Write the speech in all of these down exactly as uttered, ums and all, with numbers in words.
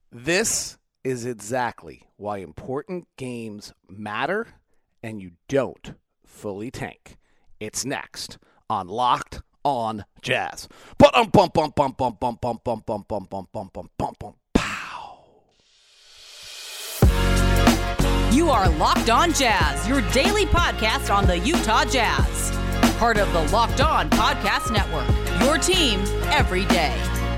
This is exactly why important games matter and you don't fully tank. It's next on Locked On Jazz. Bum bum bum bum bum bum bum bum bum bum bum bum bum bum bum pow. You are Locked On Jazz, your daily podcast on the Utah Jazz. Part of the Locked On Podcast Network. Your team every day.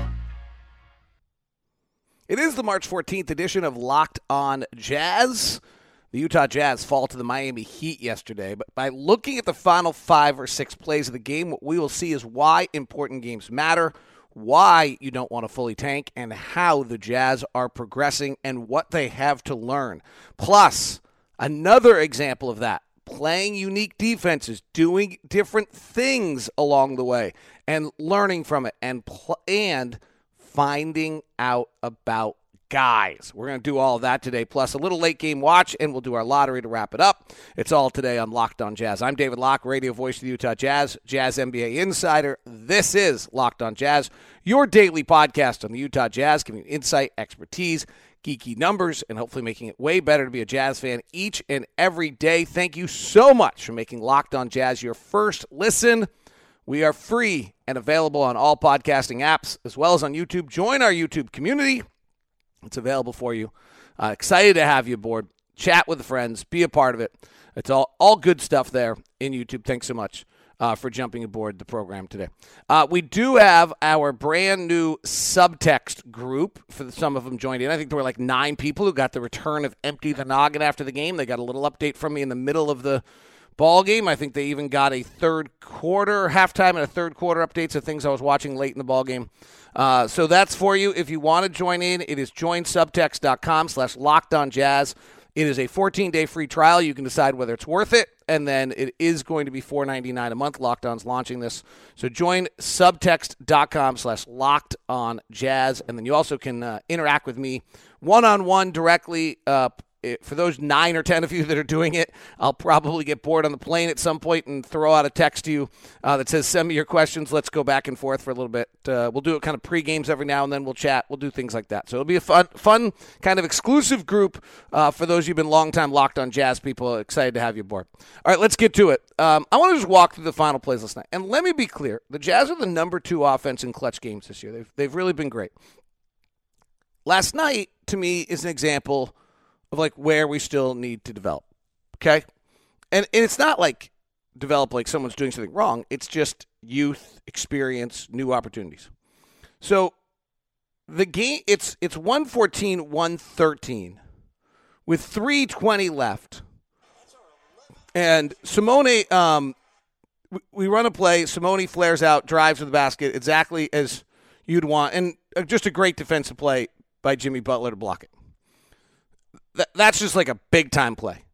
It is the March fourteenth edition of Locked On Jazz. The Utah Jazz fall to the Miami Heat yesterday, but by looking at the final five or six plays of the game, what we will see is why important games matter, why you don't want to fully tank, and how the Jazz are progressing and what they have to learn. Plus, another example of that, playing unique defenses, doing different things along the way, and learning from it, and pl- and finding out about guys. We're going to do all of that today, plus a little late game watch, and we'll do our lottery to wrap it up. It's all today on Locked On Jazz. I'm David Locke, radio voice of the Utah Jazz, Jazz N B A insider. This is Locked On Jazz, your daily podcast on the Utah Jazz, giving you insight, expertise, geeky numbers, and hopefully making it way better to be a Jazz fan each and every day. Thank you so much for making Locked On Jazz your first listen. We are free and available on all podcasting apps as well as on YouTube. Join our YouTube community. It's available for you. Uh, excited to have you aboard. Chat with the friends. Be a part of it. It's all, all good stuff there in YouTube. Thanks so much uh, for jumping aboard the program today. Uh, we do have our brand new subtext group. For the, some of them joined in. I think there were like nine people who got the return of Empty the Noggin after the game. They got a little update from me in the middle of the ball game. I think they even got a third quarter, halftime and a third quarter updates of things I was watching late in the ball game. Uh, so that's for you. If you want to join in, it is joinsubtext.com slash locked on jazz. It is a fourteen-day free trial. You can decide whether it's worth it, and then it is going to be four ninety-nine a month. Locked On's launching this. So join subtext.com slash locked on jazz, and then you also can uh, interact with me one-on-one directly. Uh, For those nine or ten of you that are doing it, I'll probably get bored on the plane at some point and throw out a text to you uh, that says, send me your questions. Let's go back and forth for a little bit. Uh, we'll do it kind of pre-games every now and then. We'll chat. We'll do things like that. So it'll be a fun, fun kind of exclusive group uh, for those of you who've been long-time Locked On Jazz people. Excited to have you aboard. All right, let's get to it. Um, I want to just walk through the final plays last night. And let me be clear. The Jazz are the number two offense in clutch games this year. They've, they've really been great. Last night, to me, is an example of like where we still need to develop, okay? And, and it's not like develop like someone's doing something wrong. It's just youth, experience, new opportunities. So the game, it's it's one fourteen, one thirteen with three twenty left. And Simone, um, we, we run a play. Simone flares out, drives to the basket exactly as you'd want. And just a great defensive play by Jimmy Butler to block it. That's just like a big-time play.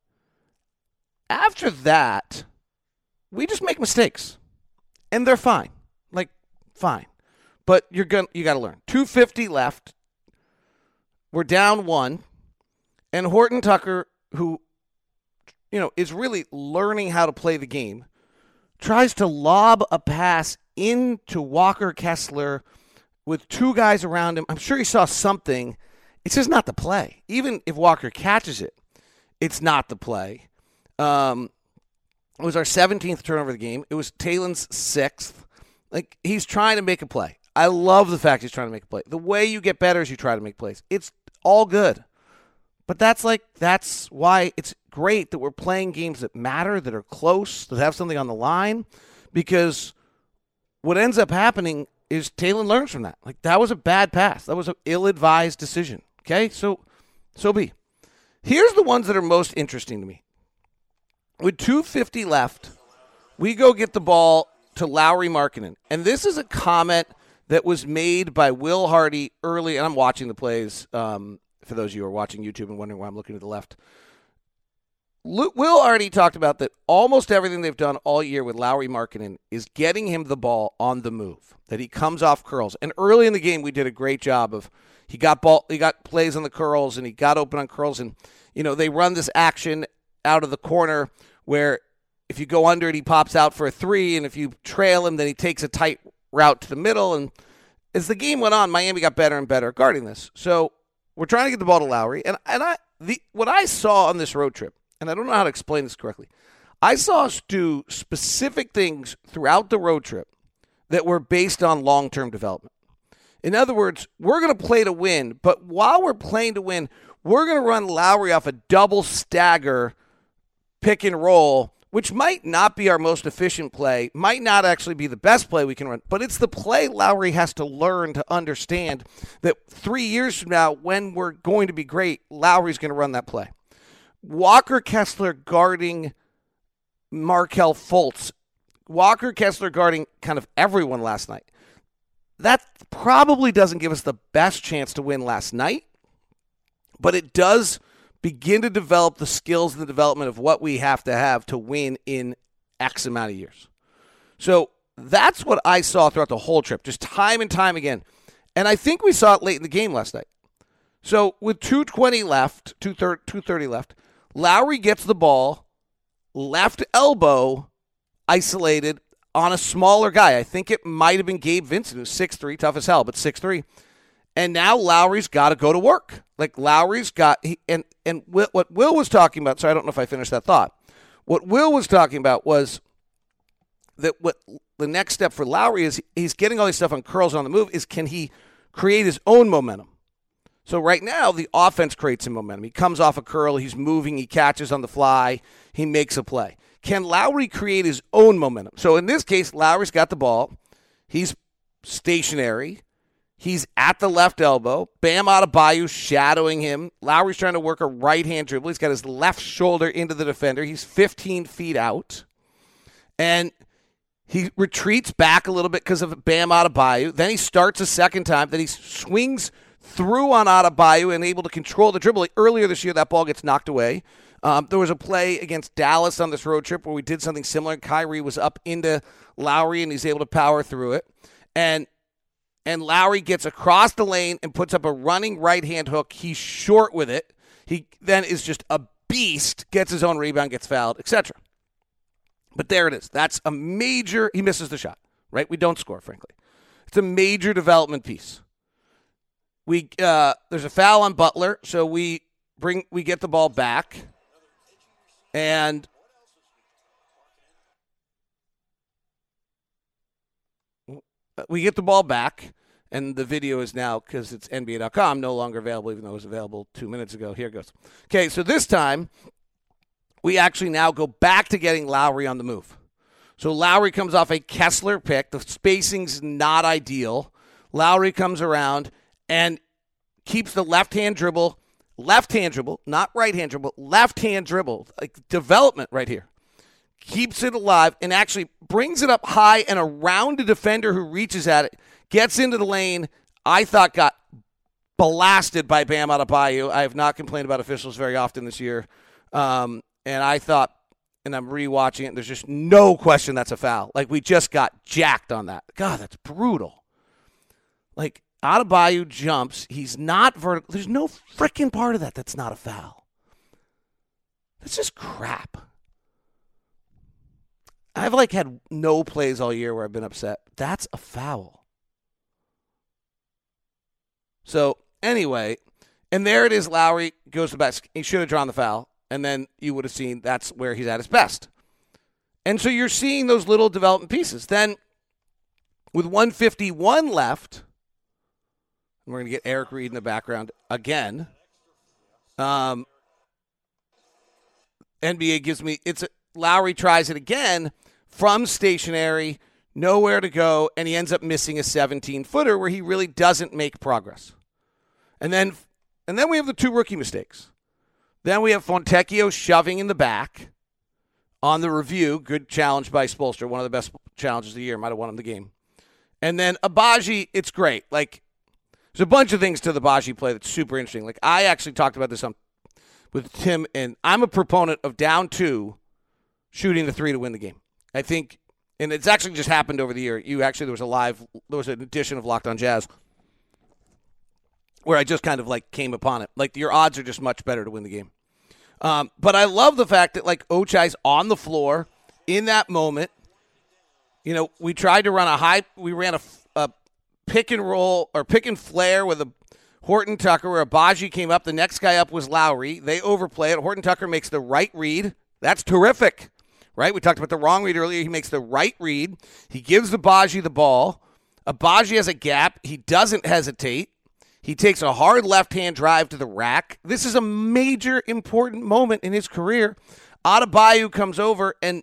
After that, we just make mistakes, and they're fine. Like, fine. But you're gonna, you got to learn. two fifty left. We're down one, and Horton Tucker, who, you know, is really learning how to play the game, tries to lob a pass into Walker Kessler with two guys around him. I'm sure he saw something. It's just not the play. Even if Walker catches it, it's not the play. Um, it was our seventeenth turnover of the game. It was Talen's sixth. Like, he's trying to make a play. I love the fact he's trying to make a play. The way you get better is you try to make plays. It's all good. But that's like, that's why it's great that we're playing games that matter, that are close, that have something on the line. Because what ends up happening is Talen learns from that. Like, that was a bad pass. That was an ill-advised decision. Okay, so so be. Here's the ones that are most interesting to me. With two fifty left, we go get the ball to Lauri Markkanen. And this is a comment that was made by Will Hardy early, and I'm watching the plays um, for those of you who are watching YouTube and wondering why I'm looking to the left. Will already talked about that almost everything they've done all year with Lauri Markkanen is getting him the ball on the move, that he comes off curls. And early in the game, we did a great job of He got ball. He got plays on the curls, and he got open on curls. And, you know, they run this action out of the corner where if you go under it, he pops out for a three. And if you trail him, then he takes a tight route to the middle. And as the game went on, Miami got better and better at guarding this. So we're trying to get the ball to Lowry, and and I the what I saw on this road trip, and I don't know how to explain this correctly. I saw us do specific things throughout the road trip that were based on long-term development. In other words, we're going to play to win, but while we're playing to win, we're going to run Lowry off a double stagger pick and roll, which might not be our most efficient play, might not actually be the best play we can run, but it's the play Lowry has to learn to understand that three years from now, when we're going to be great, Lowry's going to run that play. Walker Kessler guarding Markelle Fultz, Walker Kessler guarding kind of everyone last night. That probably doesn't give us the best chance to win last night, but it does begin to develop the skills and the development of what we have to have to win in X amount of years. So that's what I saw throughout the whole trip, just time and time again. And I think we saw it late in the game last night. So with two twenty left, two thirty left, Lowry gets the ball, left elbow, isolated on a smaller guy. I think it might have been Gabe Vincent, who's six three, tough as hell, but six three. And now Lowry's got to go to work. Like Lowry's got, he, and and what Will was talking about, so I don't know if I finished that thought. What Will was talking about was that what the next step for Lowry is, he's getting all this stuff on curls on the move, is can he create his own momentum? So right now, the offense creates some momentum. He comes off a curl, he's moving, he catches on the fly, he makes a play. Can Lowry create his own momentum? So in this case, Lowry's got the ball. He's stationary. He's at the left elbow. Bam Adebayo shadowing him. Lowry's trying to work a right-hand dribble. He's got his left shoulder into the defender. He's fifteen feet out. And he retreats back a little bit because of Bam Adebayo. Then he starts a second time. Then he swings through on Adebayo and able to control the dribble. Earlier this year, that ball gets knocked away. Um, there was a play against Dallas on this road trip where we did something similar. Kyrie was up into Lowry, and he's able to power through it. And and Lowry gets across the lane and puts up a running right-hand hook. He's short with it. He then is just a beast, gets his own rebound, gets fouled, et cetera. But there it is. That's a major – he misses the shot, right? We don't score, frankly. It's a major development piece. We uh, there's a foul on Butler, so we bring we get the ball back. And we get the ball back, and the video is now, because it's N B A dot com, no longer available, even though it was available two minutes ago. Here it goes. Okay, so this time, we actually now go back to getting Lowry on the move. So Lowry comes off a Kessler pick. The spacing's not ideal. Lowry comes around and keeps the left-hand dribble, left-hand dribble, not right-hand dribble, left-hand dribble, like development right here. Keeps it alive and actually brings it up high and around a defender who reaches at it, gets into the lane. I thought got blasted by Bam Adebayo. I have not complained about officials very often this year. Um, and I thought, and I'm rewatching it, and there's just no question that's a foul. Like, we just got jacked on that. God, that's brutal. Like, Adebayo jumps. He's not vertical. There's no freaking part of that that's not a foul. That's just crap. I've, like, had no plays all year where I've been upset. That's a foul. So, anyway, and there it is. Lowry goes to the basket. He should have drawn the foul, and then you would have seen that's where he's at his best. And so you're seeing those little development pieces. Then, with one fifty-one left, we're going to get Eric Reed in the background again. Um, N B A gives me, it's a, Lowry tries it again from stationary, nowhere to go, and he ends up missing a seventeen-footer where he really doesn't make progress. And then and then we have the two rookie mistakes. Then we have Fontecchio shoving in the back on the review. Good challenge by Spoelstra, one of the best challenges of the year. Might have won him the game. And then Agbaji, it's great. Like, there's a bunch of things to the Agbaji play that's super interesting. Like, I actually talked about this on, with Tim, and I'm a proponent of down two, shooting the three to win the game. I think, and it's actually just happened over the year. You actually, there was a live, there was an edition of Locked on Jazz where I just kind of like came upon it. Like, your odds are just much better to win the game. Um, but I love the fact that, like, Ochai's on the floor in that moment. You know, we tried to run a high, we ran a, a pick and roll or pick and flare with a Horton Tucker, where Abaji came up. The next guy up was Lowry. They overplay it. Horton Tucker makes the right read. That's terrific, right? We talked about the wrong read earlier. He makes the right read. He gives Abaji the ball. Abaji has a gap. He doesn't hesitate. He takes a hard left-hand drive to the rack. This is a major, important moment in his career. Adebayo comes over, and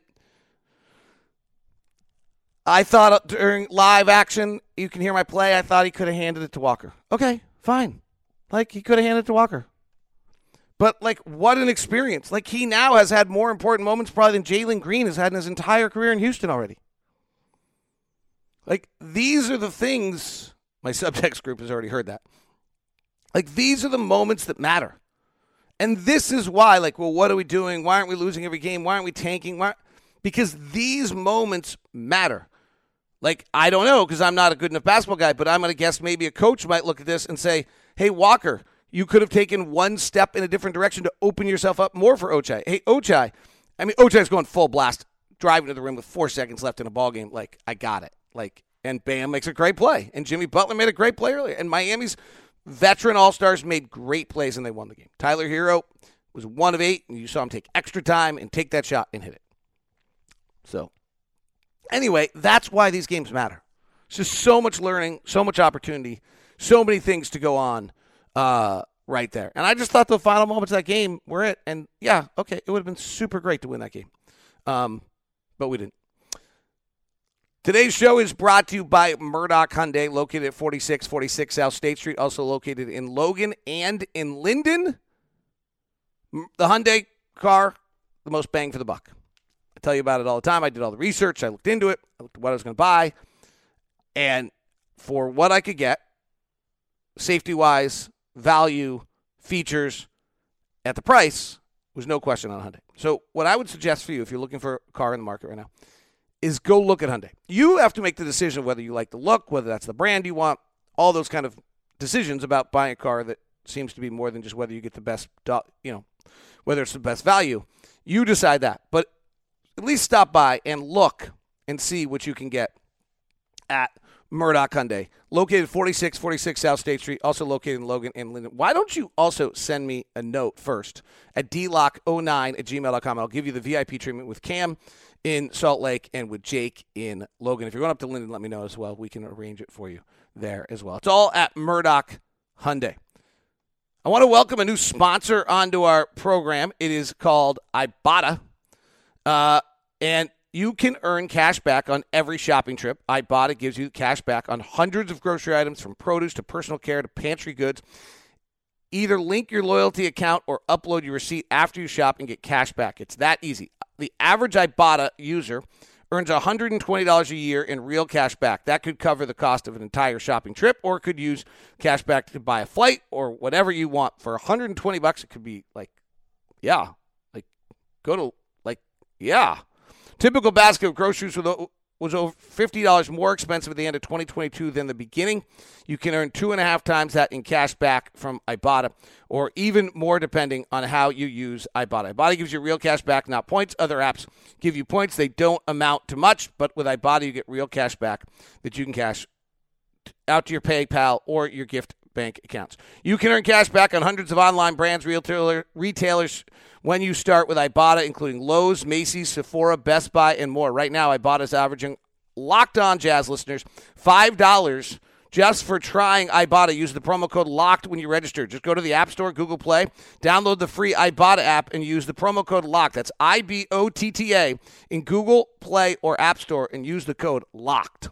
I thought during live action, you can hear my play, I thought he could have handed it to Walker. Okay, fine. Like, he could have handed it to Walker. But, like, what an experience. Like, he now has had more important moments probably than Jalen Green has had in his entire career in Houston already. Like, these are the things, my subtext group has already heard that. Like, these are the moments that matter. And this is why, like, well, what are we doing? Why aren't we losing every game? Why aren't we tanking? Why? Because these moments matter. Like, I don't know because I'm not a good enough basketball guy, but I'm going to guess maybe a coach might look at this and say, hey, Walker, you could have taken one step in a different direction to open yourself up more for Ochai. Hey, Ochai. I mean, Ochai's going full blast, driving to the rim with four seconds left in a ball game. Like, I got it. Like, and Bam makes a great play. And Jimmy Butler made a great play earlier. And Miami's veteran all-stars made great plays, and they won the game. Tyler Hero was one of eight, and you saw him take extra time and take that shot and hit it. So, anyway, that's why these games matter. It's just so much learning, so much opportunity, so many things to go on uh, right there. And I just thought the final moments of that game were it. And, yeah, okay, it would have been super great to win that game. Um, but we didn't. Today's show is brought to you by Murdoch Hyundai, located at forty-six forty-six South State Street, also located in Logan and in Linden. The Hyundai car, the most bang for the buck. I tell you about it all the time. I did all the research. I looked into it. I looked at what I was going to buy. And for what I could get, safety-wise, value, features, at the price, was no question on Hyundai. So what I would suggest for you, if you're looking for a car in the market right now, is go look at Hyundai. You have to make the decision whether you like the look, whether that's the brand you want, all those kind of decisions about buying a car that seems to be more than just whether you get the best, you know, whether it's the best value. You decide that. But at least stop by and look and see what you can get at Murdoch Hyundai, located forty-six forty-six South State Street, also located in Logan and Linden. Why don't you also send me a note first at d lock oh nine at gmail dot com. I'll give you the V I P treatment with Cam in Salt Lake and with Jake in Logan. If you're going up to Linden, let me know as well. We can arrange it for you there as well. It's all at Murdoch Hyundai. I want to welcome a new sponsor onto our program. It is called Ibotta. Uh, and you can earn cash back on every shopping trip. Ibotta gives you cash back on hundreds of grocery items, from produce to personal care to pantry goods. Either link your loyalty account or upload your receipt after you shop and get cash back. It's that easy. The average Ibotta user earns one hundred twenty dollars a year in real cash back. That could cover the cost of an entire shopping trip, or could use cash back to buy a flight or whatever you want. For one hundred twenty bucks, it could be like, yeah, like go to, like, yeah. Typical basket of groceries was over fifty dollars more expensive at the end of twenty twenty-two than the beginning. You can earn two and a half times that in cash back from Ibotta, or even more depending on how you use Ibotta. Ibotta gives you real cash back, not points. Other apps give you points. They don't amount to much, but with Ibotta, you get real cash back that you can cash out to your PayPal or your gift bank accounts. You can earn cash back on hundreds of online brands, retailer, retailers when you start with Ibotta, including Lowe's, Macy's, Sephora, Best Buy, and more. Right now, Ibotta is averaging Locked On Jazz listeners five dollars just for trying Ibotta. Use the promo code LOCKED when you register. Just go to the App Store, Google Play, download the free Ibotta app, and use the promo code LOCKED. That's I B O T T A in Google Play or App Store, and use the code LOCKED.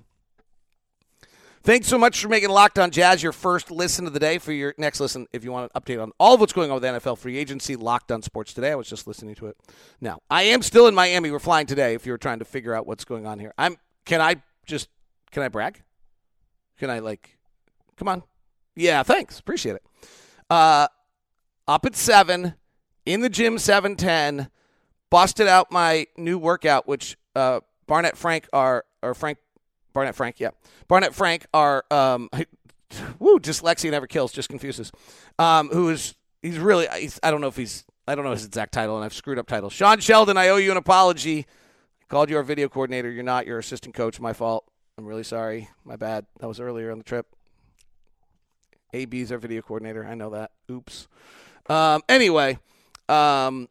Thanks so much for making Locked On Jazz your first listen of the day. For your next listen, if you want an update on all of what's going on with N F L free agency, Locked On Sports Today. I was just listening to it. Now, I am still in Miami. We're flying today if you were trying to figure out what's going on here. I'm. Can I just, can I brag? Can I, like, come on. Yeah, thanks. Appreciate it. Uh, up at seven, in the gym seven ten, busted out my new workout, which uh, Barnett Frank are, or Frank, Barnett Frank, yeah. Barnett Frank are, um, woo, dyslexia never kills, just confuses. Um, who is, he's really, he's, I don't know if he's, I don't know his exact title, and I've screwed up titles. Sean Sheldon, I owe you an apology. I called you our video coordinator. You're not. You're assistant coach. My fault. I'm really sorry. My bad. That was earlier on the trip. A B's our video coordinator. I know that. Oops. Um, anyway, um,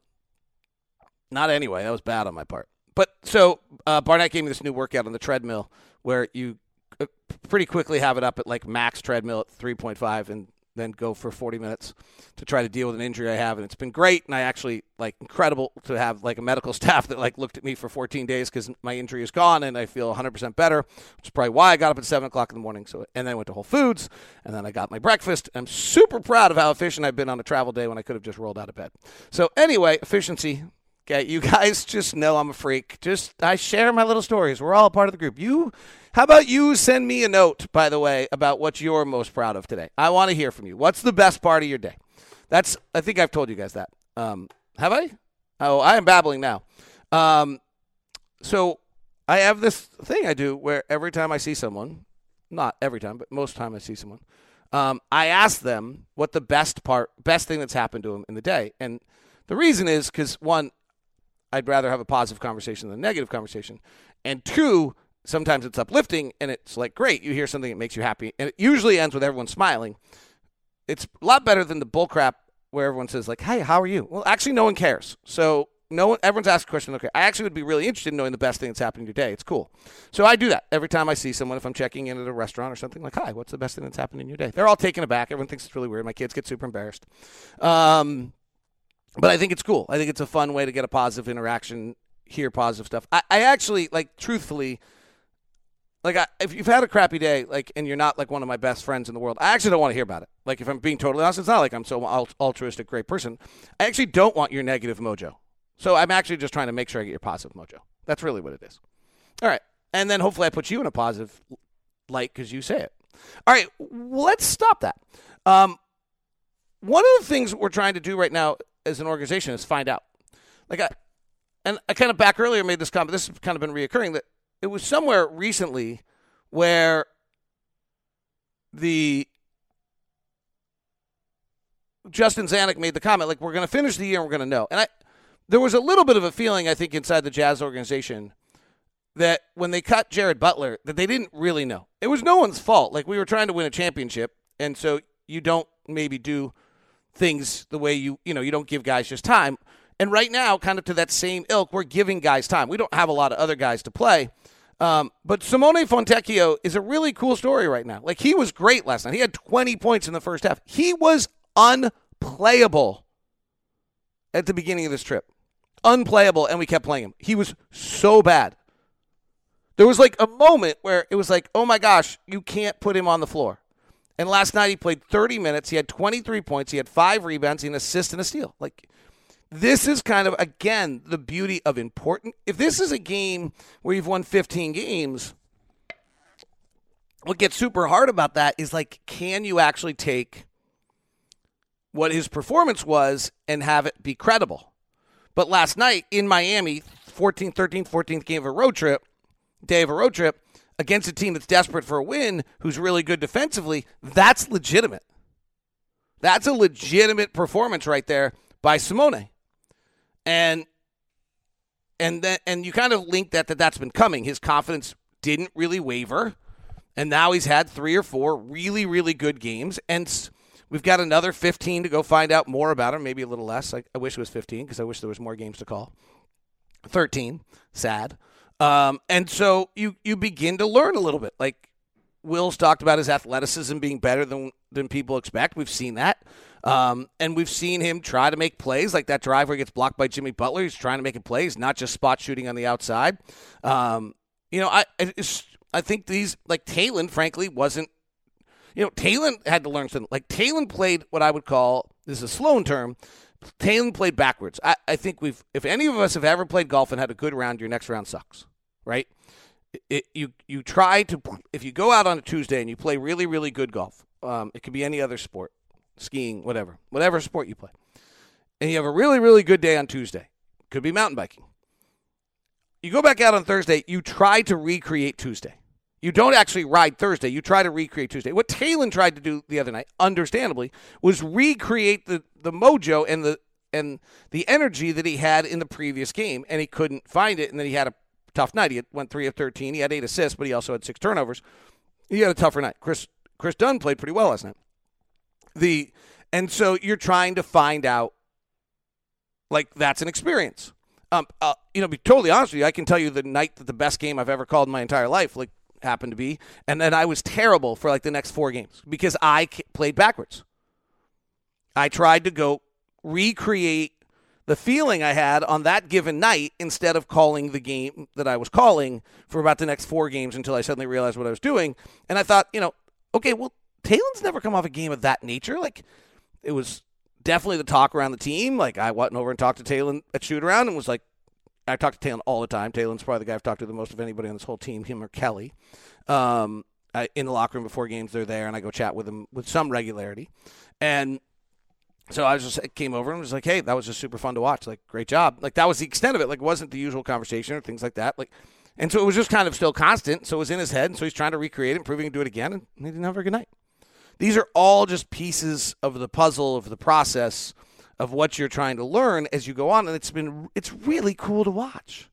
not anyway. That was bad on my part. But so uh, Barnett gave me this new workout on the treadmill where you uh, pretty quickly have it up at like max treadmill at three point five and then go for forty minutes to try to deal with an injury I have. And it's been great. And I actually, like, incredible to have, like, a medical staff that, like, looked at me for fourteen days because my injury is gone and I feel one hundred percent better, which is probably why I got up at seven o'clock in the morning. So, and then I went to Whole Foods, and then I got my breakfast. I'm super proud of how efficient I've been on a travel day when I could have just rolled out of bed. So, anyway, efficiency. Okay, you guys just know I'm a freak. Just, I share my little stories. We're all a part of the group. You, how about you send me a note, by the way, about what you're most proud of today? I want to hear from you. What's the best part of your day? That's, I think I've told you guys that. Um, have I? Oh, I am babbling now. Um, so I have this thing I do where every time I see someone, not every time, but most time I see someone, um, I ask them what the best part, best thing that's happened to them in the day. And the reason is because, one, I'd rather have a positive conversation than a negative conversation. And two, sometimes it's uplifting and it's like, great, you hear something that makes you happy. And it usually ends with everyone smiling. It's a lot better than the bullcrap where everyone says, like, hey, how are you? Well, actually, no one cares. So no one, everyone's asked a question. Okay, I actually would be really interested in knowing the best thing that's happened in your day. It's cool. So I do that every time I see someone. If I'm checking in at a restaurant or something, like, hi, what's the best thing that's happened in your day? They're all taken aback. Everyone thinks it's really weird. My kids get super embarrassed. Um... But I think it's cool. I think it's a fun way to get a positive interaction, hear positive stuff. I, I actually, like, truthfully, like, I, if you've had a crappy day, like, and you're not, like, one of my best friends in the world, I actually don't want to hear about it. Like, if I'm being totally honest, it's not like I'm so altruistic, great person. I actually don't want your negative mojo. So I'm actually just trying to make sure I get your positive mojo. That's really what it is. All right. And then hopefully I put you in a positive light because you say it. All right. Let's stop that. Um, one of the things we're trying to do right now as an organization is find out. Like I, and I kind of back earlier made this comment, this has kind of been reoccurring, that it was somewhere recently where the Justin Zanuck made the comment, like, we're going to finish the year and we're going to know. And I, there was a little bit of a feeling, I think, inside the Jazz organization that when they cut Jared Butler, that they didn't really know. It was no one's fault. Like, we were trying to win a championship, and so you don't maybe do things the way you, you know, you don't give guys just time. And right now, kind of to that same ilk, we're giving guys time. We don't have a lot of other guys to play. Um, but Simone Fontecchio is a really cool story right now. Like, he was great last night. He had twenty points in the first half. He was unplayable at the beginning of this trip. Unplayable, and we kept playing him. He was so bad. There was like a moment where it was like, oh my gosh, you can't put him on the floor. And last night he played thirty minutes. He had twenty-three points. He had five rebounds, an assist, and a steal. Like, this is kind of, again, the beauty of important. If this is a game where you've won fifteen games, what gets super hard about that is, like, can you actually take what his performance was and have it be credible? But last night in Miami, fourteenth, thirteenth, fourteenth game of a road trip, day of a road trip, against a team that's desperate for a win, who's really good defensively, that's legitimate. That's a legitimate performance right there by Simone. And and then and you kind of link that that that's been coming. His confidence didn't really waver, and now he's had three or four really, really good games, and we've got another fifteen to go find out more about him, maybe a little less. I, I wish it was fifteen because I wish there was more games to call. thirteen, sad. Um, and so you, you begin to learn a little bit. Like, Will's talked about his athleticism being better than than people expect. We've seen that. Um, and we've seen him try to make plays, like that drive where he gets blocked by Jimmy Butler. He's trying to make a play. He's not just spot shooting on the outside. Um, you know, I it's, I think these, like, Talen, frankly, wasn't, you know, Talen had to learn something. Like, Talen played what I would call, this is a Sloan term, Talen played backwards. I, I think we've, if any of us have ever played golf and had a good round, your next round sucks. Right? It, it, you you try to, if you go out on a Tuesday and you play really, really good golf, um, it could be any other sport, skiing, whatever, whatever sport you play, and you have a really, really good day on Tuesday, could be mountain biking. You go back out on Thursday, you try to recreate Tuesday. You don't actually ride Thursday, you try to recreate Tuesday. What Talen tried to do the other night, understandably, was recreate the, the mojo and the and the energy that he had in the previous game, and he couldn't find it, and then he had a tough night. He had, went three of thirteen. He had eight assists, but he also had six turnovers. He had a tougher night. Chris Chris Dunn played pretty well last night. The and so you're trying to find out, like, that's an experience. Um, uh, you know, be totally honest with you, I can tell you the night that the best game I've ever called in my entire life, like, happened to be, and then I was terrible for, like, the next four games because I played backwards. I tried to go recreate the feeling I had on that given night instead of calling the game that I was calling for about the next four games until I suddenly realized what I was doing. And I thought, you know, okay, well, Taylon's never come off a game of that nature. Like, it was definitely the talk around the team. Like, I went over and talked to Talon at shoot-around and was like, I talk to Talon all the time. Talon's probably the guy I've talked to the most of anybody on this whole team, him or Kelly. Um, I, in the locker room before games, they're there, and I go chat with them with some regularity. And so I was just I came over and was like, hey, that was just super fun to watch. Like, great job. Like, that was the extent of it. Like, it wasn't the usual conversation or things like that. Like, and so it was just kind of still constant. So it was in his head, and so he's trying to recreate it, and proving he can do it again, and he didn't have a very good night. These are all just pieces of the puzzle of the process of what you're trying to learn as you go on, and it's been it's really cool to watch.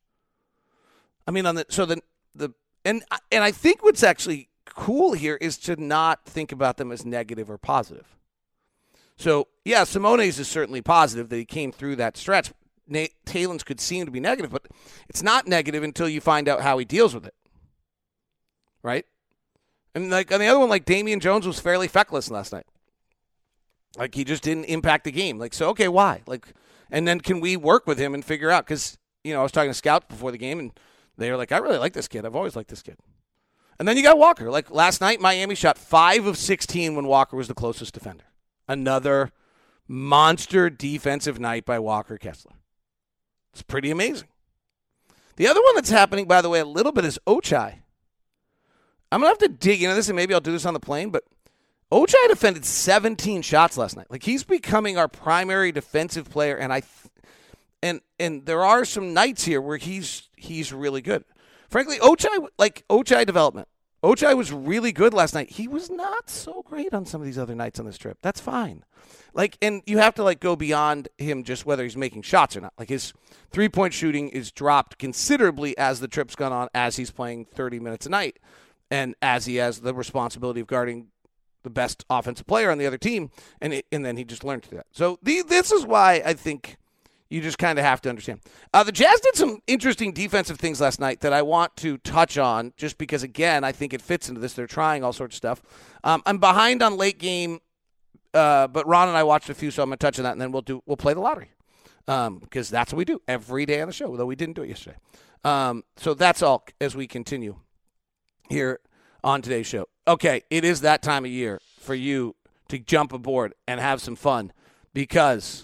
I mean, on the so the the and and I think what's actually cool here is to not think about them as negative or positive. So yeah, Simone's is certainly positive that he came through that stretch. Nate Talon's could seem to be negative, but it's not negative until you find out how he deals with it, right? And like on the other one, like Damian Jones was fairly feckless last night. Like, he just didn't impact the game. Like, so, okay, why? Like, and then can we work with him and figure out? Because, you know, I was talking to scouts before the game, and they were like, I really like this kid. I've always liked this kid. And then you got Walker. Like, last night, Miami shot five of sixteen when Walker was the closest defender. Another monster defensive night by Walker Kessler. It's pretty amazing. The other one that's happening, by the way, a little bit is Ochai. I'm going to have to dig into this, and maybe I'll do this on the plane, but Ochai defended seventeen shots last night. Like, he's becoming our primary defensive player, and I, th- and and there are some nights here where he's he's really good. Frankly, Ochai, like Ochai development, Ochai was really good last night. He was not so great on some of these other nights on this trip. That's fine. Like, and you have to like go beyond him just whether he's making shots or not. Like, his three point shooting is dropped considerably as the trip's gone on, as he's playing thirty minutes a night, and as he has the responsibility of guarding the best offensive player on the other team, and it, and then he just learned to do that. So the, this is why I think you just kind of have to understand. Uh, the Jazz did some interesting defensive things last night that I want to touch on just because, again, I think it fits into this. They're trying all sorts of stuff. Um, I'm behind on late game, uh, but Ron and I watched a few, so I'm going to touch on that, and then we'll do we'll play the lottery um, because that's what we do every day on the show, though we didn't do it yesterday. Um, so that's all as we continue here on today's show. Okay, it is that time of year for you to jump aboard and have some fun because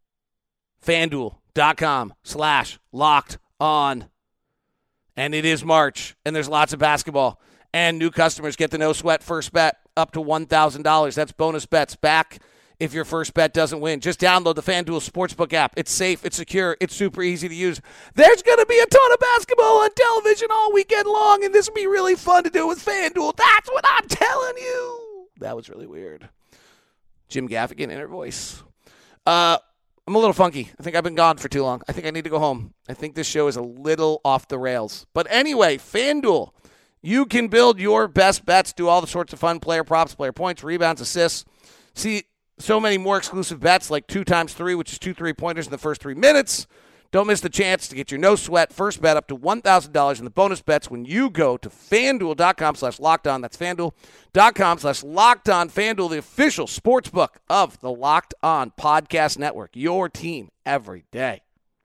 FanDuel.com slash locked on. And it is March, and there's lots of basketball. And new customers get the no-sweat first bet up to one thousand dollars. That's bonus bets back if your first bet doesn't win. Just download the FanDuel Sportsbook app. It's safe, it's secure, it's super easy to use. There's going to be a ton of basketball on television all weekend long, and this will be really fun to do with FanDuel. That's what I'm telling you. That was really weird. Jim Gaffigan, inner voice. Uh, I'm a little funky. I think I've been gone for too long. I think I need to go home. I think this show is a little off the rails. But anyway, FanDuel. You can build your best bets, do all the sorts of fun player props, player points, rebounds, assists. See so many more exclusive bets like two times three, which is two three-pointers in the first three minutes. Don't miss the chance to get your no-sweat first bet up to one thousand dollars in the bonus bets when you go to FanDuel.com slash locked on. That's FanDuel.com slash locked on. FanDuel, the official sportsbook of the Locked On Podcast Network. Your team every day.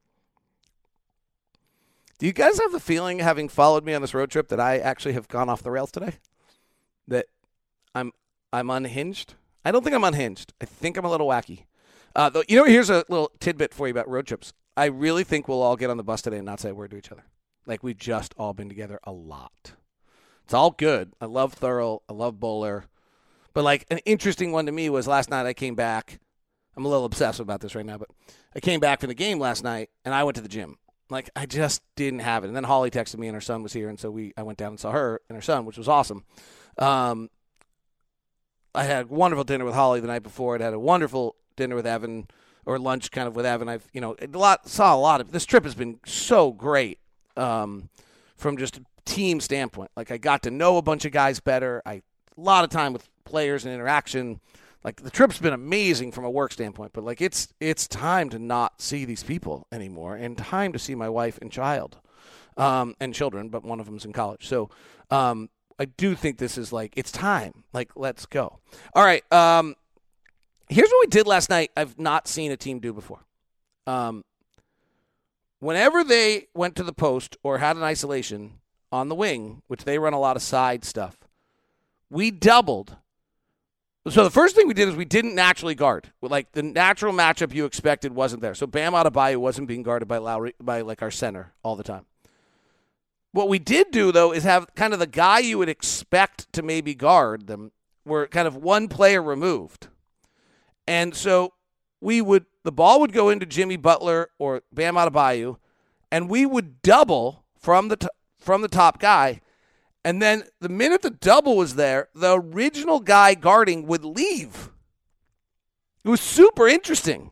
Do you guys have the feeling, having followed me on this road trip, that I actually have gone off the rails today? That I'm I'm unhinged? I don't think I'm unhinged. I think I'm a little wacky. Uh, though, you know, here's a little tidbit for you about road trips. I really think we'll all get on the bus today and not say a word to each other. Like, we've just all been together a lot. It's all good. I love Thurl. I love Bowler. But, like, an interesting one to me was last night I came back. I'm a little obsessive about this right now, but I came back from the game last night, and I went to the gym. Like, I just didn't have it. And then Holly texted me, and her son was here, and so we I went down and saw her and her son, which was awesome. Um, I had a wonderful dinner with Holly the night before. I had a wonderful dinner with Evan, or lunch kind of with Evan. I've, you know, a lot, saw a lot of, this trip has been so great um, from just a team standpoint. Like, I got to know a bunch of guys better. I, a lot of time with players and interaction. like the trip's been amazing from a work standpoint, but like it's it's time to not see these people anymore, and time to see my wife and child, um, and children, but one of them's in college. So um, I do think this is like it's time. Like let's go. All right. Um, here's what we did last night. I've not seen a team do before. Um, whenever they went to the post or had an isolation on the wing, which they run a lot of side stuff, we doubled. So the first thing we did is we didn't naturally guard. Like the natural matchup you expected wasn't there. So Bam Adebayo wasn't being guarded by Lowry, by like our center all the time. What we did do, though, is have kind of the guy you would expect to maybe guard them were kind of one player removed. And so we would, the ball would go into Jimmy Butler or Bam Adebayo, and we would double from the t- from the top guy. And then the minute the double was there, the original guy guarding would leave. It was super interesting.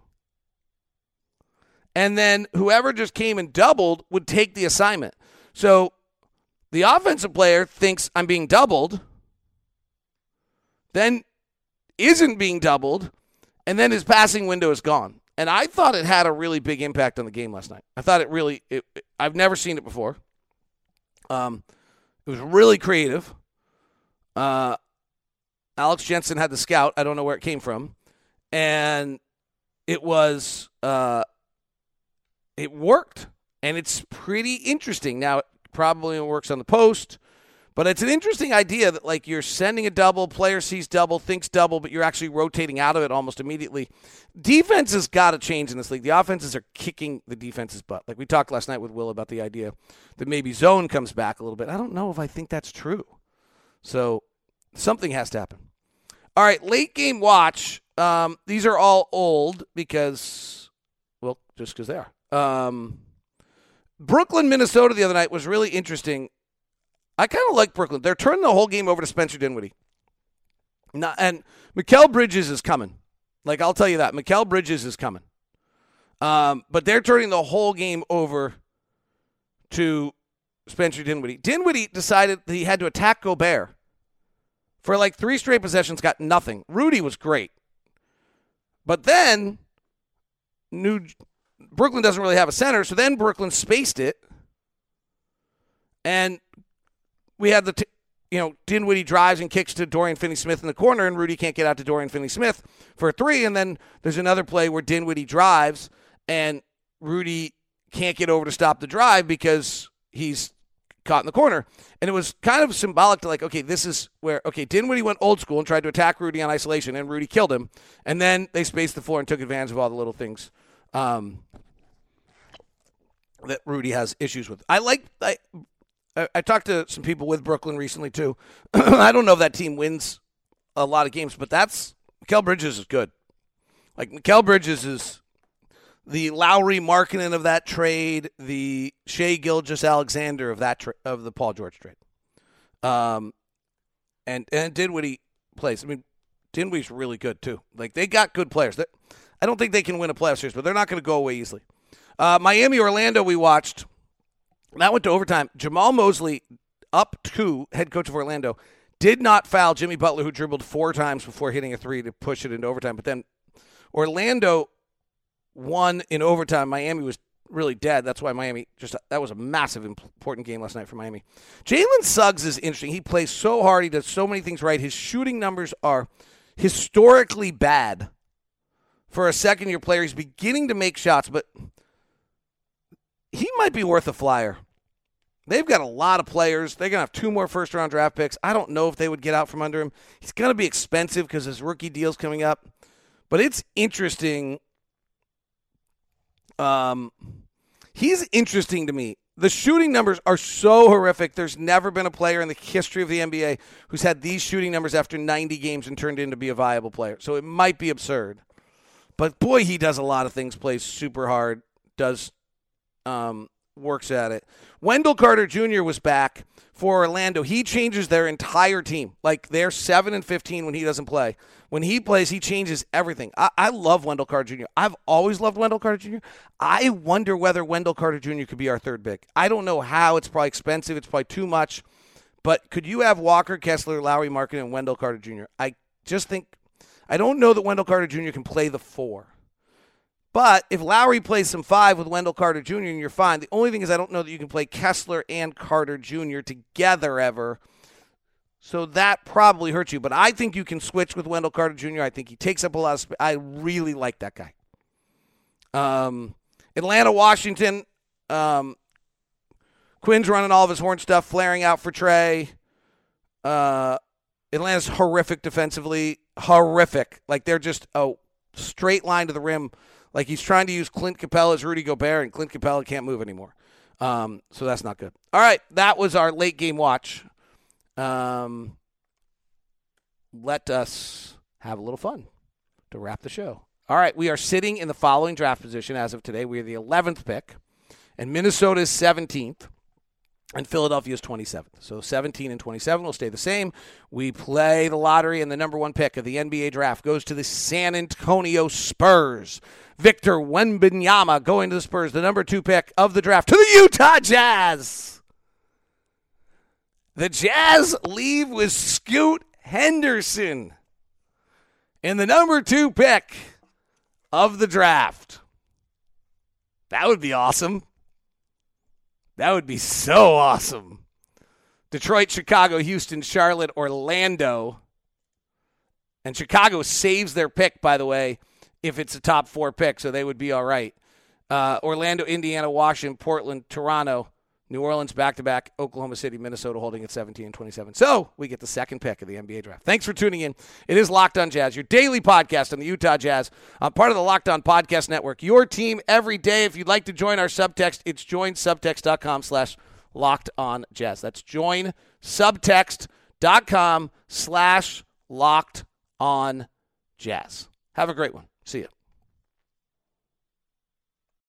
And then whoever just came and doubled would take the assignment. So the offensive player thinks I'm being doubled, then isn't being doubled, and then his passing window is gone. And I thought it had a really big impact on the game last night. I thought it really, it, it, I've never seen it before. Um, it was really creative. Uh, Alex Jensen had the scout. I don't know where it came from. And it was, uh, it worked. And it's pretty interesting. Now, it probably works on the post, but it's an interesting idea that, like, you're sending a double, player sees double, thinks double, but you're actually rotating out of it almost immediately. Defense has got to change in this league. The offenses are kicking the defense's butt. Like we talked last night with Will about the idea that maybe zone comes back a little bit. I don't know if I think that's true. So something has to happen. All right, late game watch. Um, these are all old because, well, just because they are. Um, Brooklyn, Minnesota the other night was really interesting. I kind of like Brooklyn. They're turning the whole game over to Spencer Dinwiddie. Not, and Mikal Bridges is coming. Like, I'll tell you that. Mikal Bridges is coming. Um, but they're turning the whole game over to Spencer Dinwiddie. Dinwiddie decided that he had to attack Gobert. For like three straight possessions, got nothing. Rudy was great. But then, New Brooklyn doesn't really have a center, so then Brooklyn spaced it. And we had the, t- you know, Dinwiddie drives and kicks to Dorian Finney-Smith in the corner, and Rudy can't get out to Dorian Finney-Smith for a three. And then there's another play where Dinwiddie drives, and Rudy can't get over to stop the drive because he's caught in the corner. And it was kind of symbolic to like, okay, this is where, okay, Dinwiddie went old school and tried to attack Rudy on isolation, and Rudy killed him. And then they spaced the floor and took advantage of all the little things um, that Rudy has issues with. I like, I, I talked to some people with Brooklyn recently, too. I don't know if that team wins a lot of games, but that's Mikal Bridges is good. Like, Mikal Bridges is the Lowry Markkanen of that trade, the Shai Gilgeous-Alexander of that tra- of the Paul George trade. Um, and and Dinwiddie plays. I mean, Dinwiddie's really good, too. Like, they got good players. They, I don't think they can win a playoff series, but they're not going to go away easily. Uh, Miami, Orlando, we watched. That went to overtime. Jamal Mosley, up to head coach of Orlando, did not foul Jimmy Butler, who dribbled four times before hitting a three to push it into overtime. But then Orlando won in overtime. Miami was really dead. That's why Miami just – that was a massive important game last night for Miami. Jalen Suggs is interesting. He plays so hard. He does so many things right. His shooting numbers are historically bad for a second-year player. He's beginning to make shots, but he might be worth a flyer. They've got a lot of players. They're going to have two more first-round draft picks. I don't know if they would get out from under him. He's going to be expensive because his rookie deal's coming up. But it's interesting. Um, he's interesting to me. The shooting numbers are so horrific. There's never been a player in the history of the N B A who's had these shooting numbers after ninety games and turned into be a viable player. So it might be absurd. But, boy, he does a lot of things, plays super hard, does um, works at it. Wendell Carter Junior was back for Orlando. He changes their entire team. Like, they're seven and fifteen when he doesn't play. When he plays, he changes everything. I, I love Wendell Carter Junior I've always loved Wendell Carter Junior I wonder whether Wendell Carter Junior could be our third pick. I don't know how. It's probably expensive. It's probably too much. But could you have Walker Kessler, Lowry Markkanen, and Wendell Carter Junior I just think I don't know that Wendell Carter Junior can play the four. But if Lowry plays some five with Wendell Carter Junior, and you're fine. The only thing is I don't know that you can play Kessler and Carter Junior together ever. So that probably hurts you. But I think you can switch with Wendell Carter Junior I think he takes up a lot of space. I really like that guy. Um, Atlanta, Washington. Um, Quinn's running all of his horn stuff, flaring out for Trey. Uh, Atlanta's horrific defensively. Horrific. Like they're just a straight line to the rim. Like he's trying to use Clint Capella as Rudy Gobert, and Clint Capella can't move anymore. Um, so that's not good. All right, that was our late game watch. Um, let us have a little fun to wrap the show. All right, we are sitting in the following draft position as of today. We are the eleventh pick, and Minnesota is seventeenth, and Philadelphia is twenty-seventh. So seventeen and twenty-seven will stay the same. We play the lottery, and the number one pick of the N B A draft goes to the San Antonio Spurs. Victor Wembanyama going to the Spurs, the number two pick of the draft, to the Utah Jazz. The Jazz leave with Scoot Henderson in the number two pick of the draft. That would be awesome. That would be so awesome. Detroit, Chicago, Houston, Charlotte, Orlando. And Chicago saves their pick, by the way, if it's a top four pick, so they would be all right. Uh, Orlando, Indiana, Washington, Portland, Toronto, New Orleans back-to-back, Oklahoma City, Minnesota holding at seventeen and twenty-seven. So we get the second pick of the N B A draft. Thanks for tuning in. It is Locked On Jazz, your daily podcast on the Utah Jazz. I'm part of the Locked On Podcast Network, your team every day. If you'd like to join our subtext, it's joinsubtext.com slash Locked On Jazz. That's joinsubtext.com slash Locked On Jazz. Have a great one. See ya.